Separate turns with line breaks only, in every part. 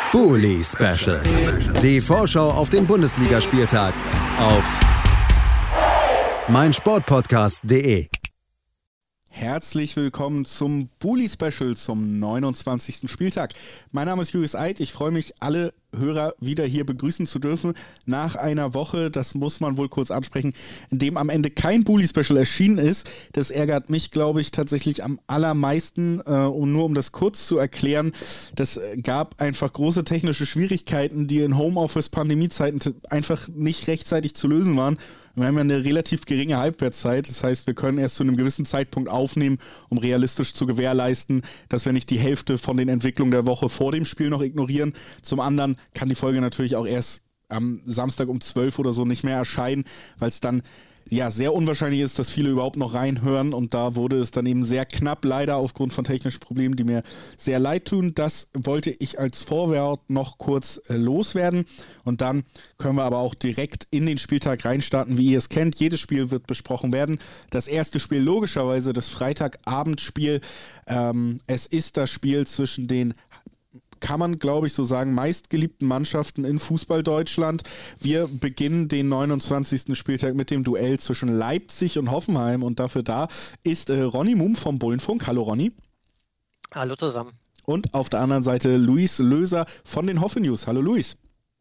Bully Special. Die Vorschau auf den Bundesligaspieltag auf meinsportpodcast.de.
Herzlich willkommen zum Bully Special zum 29. Spieltag. Mein Name ist Julius Eid. Ich freue mich, alle Hörer wieder hier begrüßen zu dürfen nach einer Woche, das muss man wohl kurz ansprechen, in dem am Ende kein Bully Special erschienen ist. Das ärgert mich, glaube ich, tatsächlich am allermeisten. Und nur um das kurz zu erklären, das gab einfach große technische Schwierigkeiten, die in Homeoffice-Pandemiezeiten einfach nicht rechtzeitig zu lösen waren. Wir haben ja eine relativ geringe Halbwertszeit, das heißt, wir können erst zu einem gewissen Zeitpunkt aufnehmen, um realistisch zu gewährleisten, dass wir nicht die Hälfte von den Entwicklungen der Woche vor dem Spiel noch ignorieren. Zum anderen kann die Folge natürlich auch erst am Samstag um 12 oder so nicht mehr erscheinen, weil es dann ja sehr unwahrscheinlich ist, dass viele überhaupt noch reinhören, und da wurde es dann eben sehr knapp, leider aufgrund von technischen Problemen, die mir sehr leid tun. Das wollte ich als Vorwort noch kurz loswerden, und dann können wir aber auch direkt in den Spieltag reinstarten, wie ihr es kennt. Jedes Spiel wird besprochen werden. Das erste Spiel logischerweise das Freitagabendspiel. Es ist das Spiel zwischen den, kann man, glaube ich, so sagen, meistgeliebten Mannschaften in Fußball Deutschland. Wir beginnen den 29. Spieltag mit dem Duell zwischen Leipzig und Hoffenheim, und dafür da ist Ronny Muhm vom Bullenfunk. Hallo Ronny.
Hallo zusammen.
Und auf der anderen Seite Luis Löser von den Hoffe News. Hallo Luis.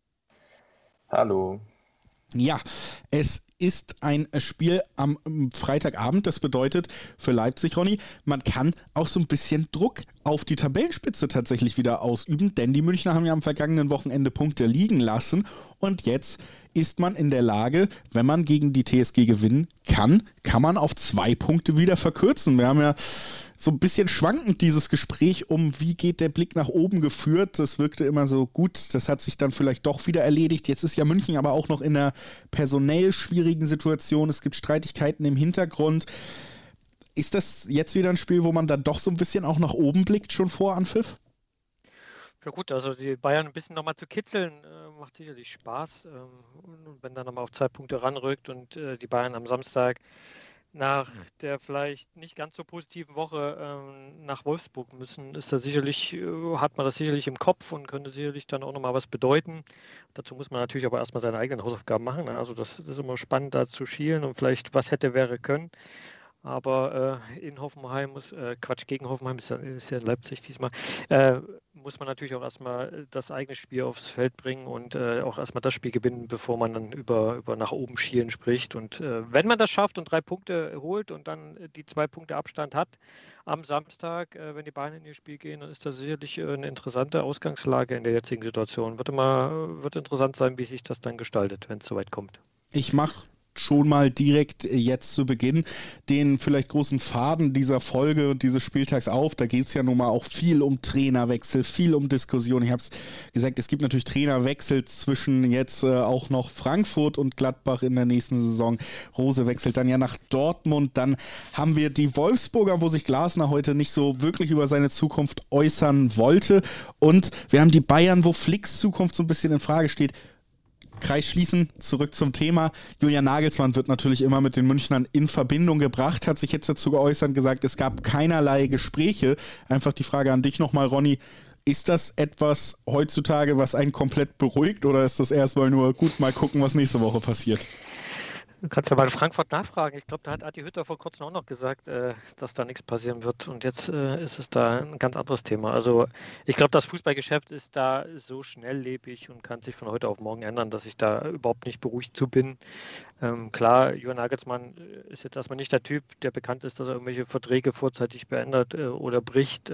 Hallo.
Ja, es ist ein Spiel am Freitagabend. Das bedeutet für Leipzig, Ronny, man kann auch so ein bisschen Druck auf die Tabellenspitze tatsächlich wieder ausüben, denn die Münchner haben ja am vergangenen Wochenende Punkte liegen lassen, und jetzt ist man in der Lage, wenn man gegen die TSG gewinnen kann man auf 2 Punkte wieder verkürzen. Wir haben ja so ein bisschen schwankend dieses Gespräch wie geht der Blick nach oben geführt. Das wirkte immer so gut, das hat sich dann vielleicht doch wieder erledigt. Jetzt ist ja München aber auch noch in einer personell schwierigen Situation. Es gibt Streitigkeiten im Hintergrund. Ist das jetzt wieder ein Spiel, wo man dann doch so ein bisschen auch nach oben blickt, schon vor Anpfiff?
Ja gut, also die Bayern ein bisschen nochmal zu kitzeln, macht sicherlich Spaß. Und wenn dann nochmal auf 2 Punkte ranrückt und die Bayern am Samstag nach der vielleicht nicht ganz so positiven Woche nach Wolfsburg müssen, ist da sicherlich, hat man das sicherlich im Kopf und könnte sicherlich dann auch nochmal was bedeuten. Dazu muss man natürlich aber erstmal seine eigenen Hausaufgaben machen. Ne? Also das ist immer spannend, da zu schielen und vielleicht was hätte, wäre, können. Aber in Hoffenheim gegen Hoffenheim ist ja Leipzig diesmal, muss man natürlich auch erstmal das eigene Spiel aufs Feld bringen und auch erstmal das Spiel gewinnen, bevor man dann über nach oben schielen spricht. Und wenn man das schafft und 3 Punkte holt und dann die 2 Punkte Abstand hat am Samstag, wenn die Bayern in ihr Spiel gehen, dann ist das sicherlich eine interessante Ausgangslage in der jetzigen Situation. Wird interessant sein, wie sich das dann gestaltet, wenn es soweit kommt.
Ich mache schon mal direkt jetzt zu Beginn den vielleicht großen Faden dieser Folge und dieses Spieltags auf. Da geht es ja nun mal auch viel um Trainerwechsel, viel um Diskussion. Ich habe es gesagt, es gibt natürlich Trainerwechsel zwischen jetzt auch noch Frankfurt und Gladbach in der nächsten Saison. Rose wechselt dann ja nach Dortmund. Dann haben wir die Wolfsburger, wo sich Glasner heute nicht so wirklich über seine Zukunft äußern wollte. Und wir haben die Bayern, wo Flicks Zukunft so ein bisschen in Frage steht. Kreis schließen, zurück zum Thema. Julian Nagelsmann wird natürlich immer mit den Münchnern in Verbindung gebracht, hat sich jetzt dazu geäußert und gesagt, es gab keinerlei Gespräche. Einfach die Frage an dich nochmal, Ronny. Ist das etwas heutzutage, was einen komplett beruhigt, oder ist das erstmal nur gut, mal gucken, was nächste Woche passiert?
Du kannst ja mal in Frankfurt nachfragen. Ich glaube, da hat Adi Hütter vor kurzem auch noch gesagt, dass da nichts passieren wird. Und jetzt ist es da ein ganz anderes Thema. Also ich glaube, das Fußballgeschäft ist da so schnelllebig und kann sich von heute auf morgen ändern, dass ich da überhaupt nicht beruhigt zu bin. Klar, Julian Nagelsmann ist jetzt erstmal nicht der Typ, der bekannt ist, dass er irgendwelche Verträge vorzeitig beendet oder bricht.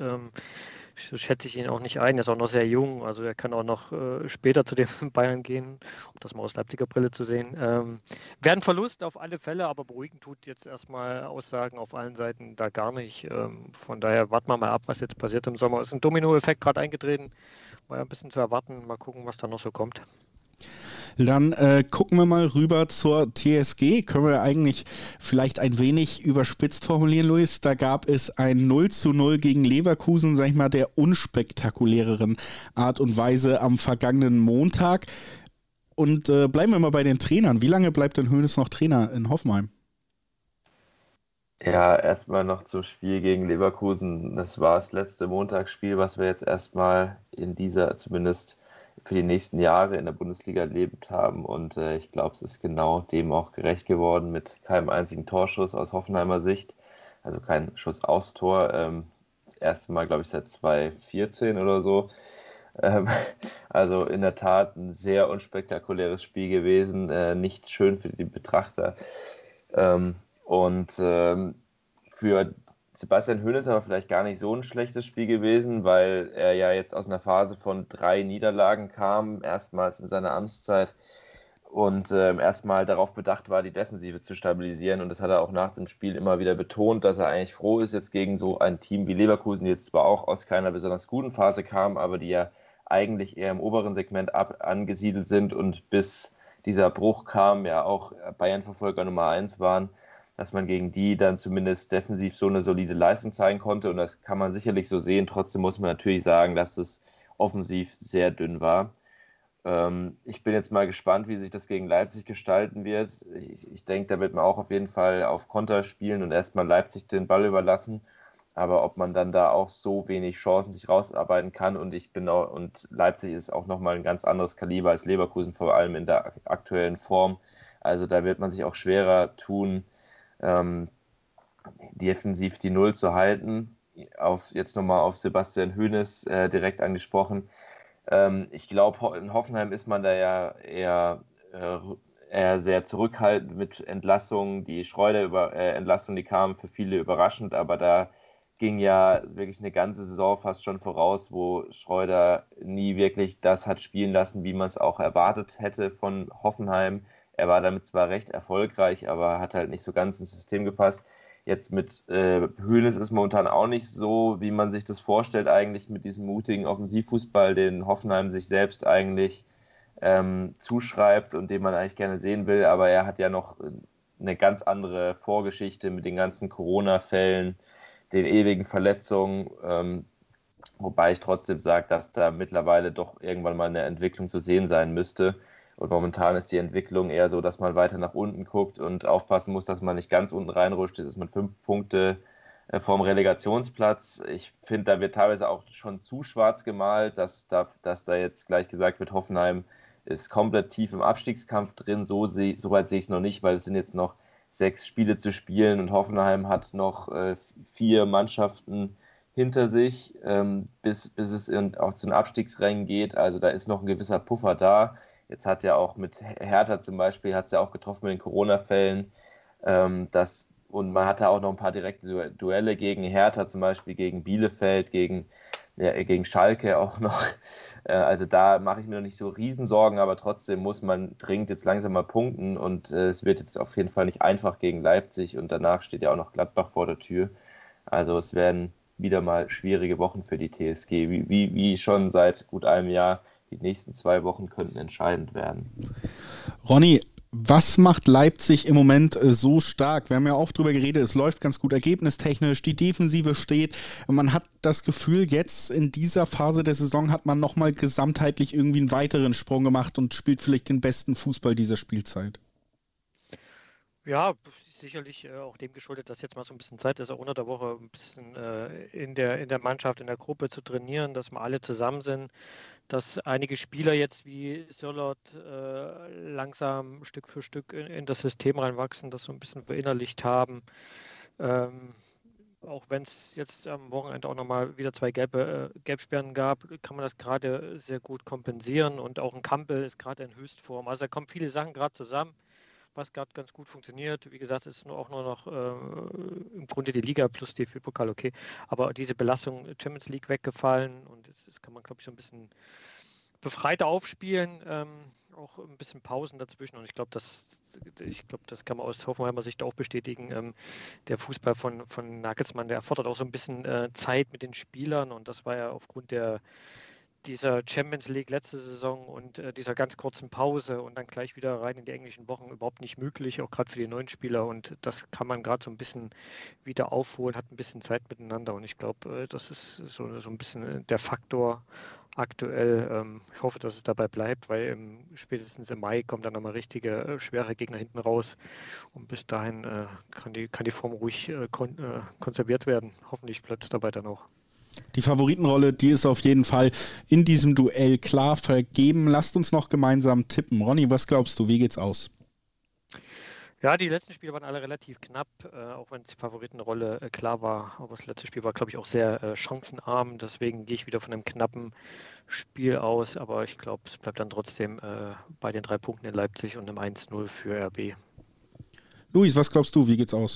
So schätze ich ihn auch nicht ein. Er ist auch noch sehr jung, also er kann auch noch später zu den Bayern gehen, um das mal aus Leipziger Brille zu sehen. Wäre ein Verlust auf alle Fälle, aber beruhigend tut jetzt erstmal Aussagen auf allen Seiten da gar nicht. Von daher warten wir mal ab, was jetzt passiert im Sommer. Es ist ein Dominoeffekt gerade eingetreten, war ja ein bisschen zu erwarten. Mal gucken, was da noch so kommt.
Dann gucken wir mal rüber zur TSG. Können wir eigentlich vielleicht ein wenig überspitzt formulieren, Luis. Da gab es ein 0:0 gegen Leverkusen, sag ich mal, der unspektakuläreren Art und Weise am vergangenen Montag. Und bleiben wir mal bei den Trainern. Wie lange bleibt denn Hoeneß noch Trainer in Hoffenheim?
Ja, erstmal noch zum Spiel gegen Leverkusen. Das war das letzte Montagsspiel, was wir jetzt erstmal in dieser zumindest für die nächsten Jahre in der Bundesliga erlebt haben. Und ich glaube, es ist genau dem auch gerecht geworden mit keinem einzigen Torschuss aus Hoffenheimer Sicht. Also kein Schuss aufs Tor. Das erste Mal, glaube ich, seit 2014 oder so. Also in der Tat ein sehr unspektakuläres Spiel gewesen. Nicht schön für die Betrachter. Für Sebastian Hoeneß aber vielleicht gar nicht so ein schlechtes Spiel gewesen, weil er ja jetzt aus einer Phase von 3 Niederlagen kam, erstmals in seiner Amtszeit und erstmal darauf bedacht war, die Defensive zu stabilisieren. Und das hat er auch nach dem Spiel immer wieder betont, dass er eigentlich froh ist, jetzt gegen so ein Team wie Leverkusen, die jetzt zwar auch aus keiner besonders guten Phase kam, aber die ja eigentlich eher im oberen Segment angesiedelt sind und bis dieser Bruch kam, ja auch Bayern-Verfolger Nummer 1 waren, dass man gegen die dann zumindest defensiv so eine solide Leistung zeigen konnte. Und das kann man sicherlich so sehen. Trotzdem muss man natürlich sagen, dass es offensiv sehr dünn war. Ich bin jetzt mal gespannt, wie sich das gegen Leipzig gestalten wird. Ich denke, da wird man auch auf jeden Fall auf Konter spielen und erstmal Leipzig den Ball überlassen. Aber ob man dann da auch so wenig Chancen sich rausarbeiten kann und Leipzig ist auch nochmal ein ganz anderes Kaliber als Leverkusen, vor allem in der aktuellen Form. Also da wird man sich auch schwerer tun, defensiv die Null zu halten. Jetzt nochmal auf Sebastian Hoeneß direkt angesprochen. Ich glaube, in Hoffenheim ist man da ja eher sehr zurückhaltend mit Entlassungen. Die Schreuder-Entlassung, die kam für viele überraschend, aber da ging ja wirklich eine ganze Saison fast schon voraus, wo Schreuder nie wirklich das hat spielen lassen, wie man es auch erwartet hätte von Hoffenheim. Er war damit zwar recht erfolgreich, aber hat halt nicht so ganz ins System gepasst. Jetzt mit Hoeneß ist momentan auch nicht so, wie man sich das vorstellt, eigentlich mit diesem mutigen Offensivfußball, den Hoffenheim sich selbst eigentlich zuschreibt und den man eigentlich gerne sehen will. Aber er hat ja noch eine ganz andere Vorgeschichte mit den ganzen Corona-Fällen, den ewigen Verletzungen, wobei ich trotzdem sage, dass da mittlerweile doch irgendwann mal eine Entwicklung zu sehen sein müsste. Und momentan ist die Entwicklung eher so, dass man weiter nach unten guckt und aufpassen muss, dass man nicht ganz unten reinrutscht. Jetzt ist man 5 Punkte vom Relegationsplatz. Ich finde, da wird teilweise auch schon zu schwarz gemalt, dass da jetzt gleich gesagt wird, Hoffenheim ist komplett tief im Abstiegskampf drin. So weit sehe ich es noch nicht, weil es sind jetzt noch 6 Spiele zu spielen und Hoffenheim hat noch 4 Mannschaften hinter sich, bis es auch zu den Abstiegsrängen geht. Also da ist noch ein gewisser Puffer da. Jetzt hat ja auch mit Hertha zum Beispiel, hat es ja auch getroffen mit den Corona-Fällen. Und man hatte auch noch ein paar direkte Duelle gegen Hertha, zum Beispiel gegen Bielefeld, gegen Schalke auch noch. Also da mache ich mir noch nicht so Riesensorgen, aber trotzdem muss man dringend jetzt langsam mal punkten. Und es wird jetzt auf jeden Fall nicht einfach gegen Leipzig und danach steht ja auch noch Gladbach vor der Tür. Also es werden wieder mal schwierige Wochen für die TSG, wie schon seit gut einem Jahr. Die nächsten 2 Wochen könnten entscheidend werden.
Ronny, was macht Leipzig im Moment so stark? Wir haben ja oft drüber geredet, es läuft ganz gut ergebnistechnisch, die Defensive steht. Man hat das Gefühl, jetzt in dieser Phase der Saison hat man nochmal gesamtheitlich irgendwie einen weiteren Sprung gemacht und spielt vielleicht den besten Fußball dieser Spielzeit.
Ja, sicherlich auch dem geschuldet, dass jetzt mal so ein bisschen Zeit ist, auch unter der Woche ein bisschen in der Mannschaft, in der Gruppe zu trainieren, dass wir alle zusammen sind, dass einige Spieler jetzt wie Sörloth langsam Stück für Stück in das System reinwachsen, das so ein bisschen verinnerlicht haben. Auch wenn es jetzt am Wochenende auch nochmal wieder 2 Gelbsperren gab, kann man das gerade sehr gut kompensieren und auch ein Campbell ist gerade in Höchstform. Also da kommen viele Sachen gerade zusammen, was gerade ganz gut funktioniert. Wie gesagt, ist auch nur noch im Grunde die Liga plus DFB-Pokal okay. Aber diese Belastung Champions League weggefallen und das kann man, glaube ich, so ein bisschen befreiter aufspielen. Auch ein bisschen Pausen dazwischen. Und ich glaube, das kann man aus Hoffenheimer Sicht auch bestätigen. Der Fußball von Nagelsmann, der erfordert auch so ein bisschen Zeit mit den Spielern. Und das war ja aufgrund dieser Champions League letzte Saison und dieser ganz kurzen Pause und dann gleich wieder rein in die englischen Wochen überhaupt nicht möglich, auch gerade für die neuen Spieler. Und das kann man gerade so ein bisschen wieder aufholen, hat ein bisschen Zeit miteinander. Und ich glaube, das ist so ein bisschen der Faktor aktuell. Ich hoffe, dass es dabei bleibt, weil spätestens im Mai kommen dann nochmal richtige schwere Gegner hinten raus. Und bis dahin kann die Form ruhig konserviert werden. Hoffentlich bleibt es dabei dann auch.
Die Favoritenrolle, die ist auf jeden Fall in diesem Duell klar vergeben. Lasst uns noch gemeinsam tippen. Ronny, was glaubst du, wie geht's aus?
Ja, die letzten Spiele waren alle relativ knapp, auch wenn die Favoritenrolle klar war. Aber das letzte Spiel war, glaube ich, auch sehr chancenarm. Deswegen gehe ich wieder von einem knappen Spiel aus. Aber ich glaube, es bleibt dann trotzdem bei den 3 Punkten in Leipzig und einem 1-0 für RB.
Luis, was glaubst du, wie geht's aus?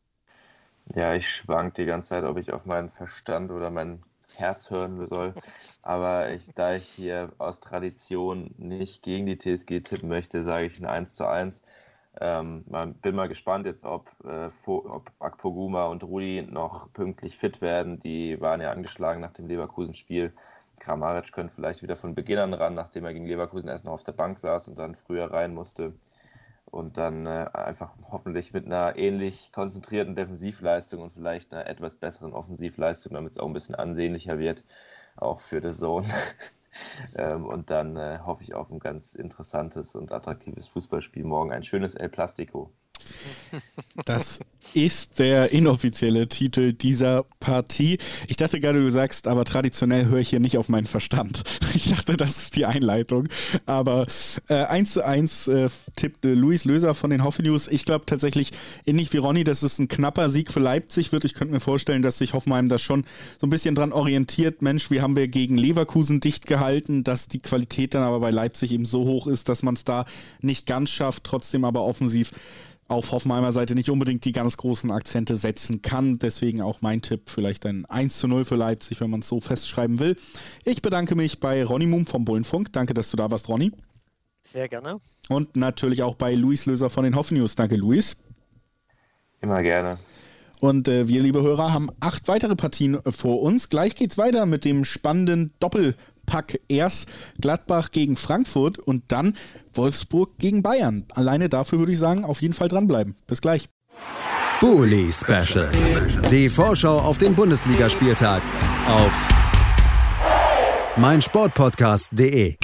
Ja, ich schwank die ganze Zeit, ob ich auf meinen Verstand oder mein Herz hören soll. Aber da ich hier aus Tradition nicht gegen die TSG tippen möchte, sage ich ein 1:1. Bin mal gespannt jetzt, ob Akpoguma und Rudi noch pünktlich fit werden. Die waren ja angeschlagen nach dem Leverkusen-Spiel. Kramaric könnte vielleicht wieder von Beginn an ran, nachdem er gegen Leverkusen erst noch auf der Bank saß und dann früher rein musste. Und dann einfach hoffentlich mit einer ähnlich konzentrierten Defensivleistung und vielleicht einer etwas besseren Offensivleistung, damit es auch ein bisschen ansehnlicher wird, auch für The Zone. Und dann hoffe ich auf ein ganz interessantes und attraktives Fußballspiel morgen. Ein schönes El Plastico.
Das ist der inoffizielle Titel dieser Partie. Ich dachte gerade, du sagst, aber traditionell höre ich hier nicht auf meinen Verstand. Ich dachte, das ist die Einleitung. Aber 1:1 tippte Luis Löser von den Hoffi News. Ich glaube tatsächlich, ähnlich wie Ronny, dass es ein knapper Sieg für Leipzig wird. Ich könnte mir vorstellen, dass sich Hoffenheim da schon so ein bisschen dran orientiert. Mensch, wie haben wir gegen Leverkusen dicht gehalten, dass die Qualität dann aber bei Leipzig eben so hoch ist, dass man es da nicht ganz schafft, trotzdem aber offensiv auf Hoffenheimer Seite nicht unbedingt die ganz großen Akzente setzen kann. Deswegen auch mein Tipp, vielleicht ein 1:0 für Leipzig, wenn man es so festschreiben will. Ich bedanke mich bei Ronny Mumm vom Bullenfunk. Danke, dass du da warst, Ronny.
Sehr gerne.
Und natürlich auch bei Luis Löser von den Hoffi News. Danke, Luis.
Immer gerne.
Und wir, liebe Hörer, haben 8 weitere Partien vor uns. Gleich geht's weiter mit dem spannenden Doppelpack. Erst Gladbach gegen Frankfurt und dann Wolfsburg gegen Bayern. Alleine dafür würde ich sagen, auf jeden Fall dranbleiben. Bis gleich.
Bully Special. Die Vorschau auf den Bundesligaspieltag auf meinsportpodcast.de.